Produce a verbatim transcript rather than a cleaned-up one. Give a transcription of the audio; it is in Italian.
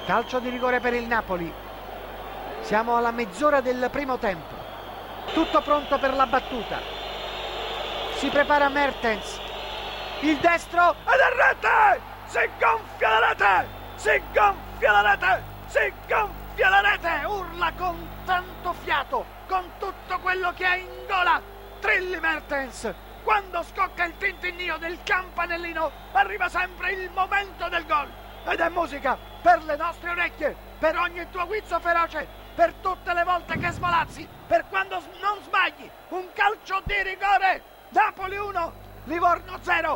Calcio di rigore per il Napoli. Siamo alla mezz'ora del primo tempo. Tutto pronto per la battuta. Si prepara Mertens. Il destro ed è rete! Si gonfia la rete! Si gonfia la rete! Si gonfia la rete! Urla con tanto fiato, con tutto quello che ha in gola. Trilli Mertens. Quando scocca il tintinnio del campanellino, arriva sempre il momento del gol. Ed è musica per le nostre orecchie, per ogni tuo guizzo feroce, per tutte le volte che svolazzi, per quando non sbagli. Un calcio di rigore. Napoli uno, Livorno zero.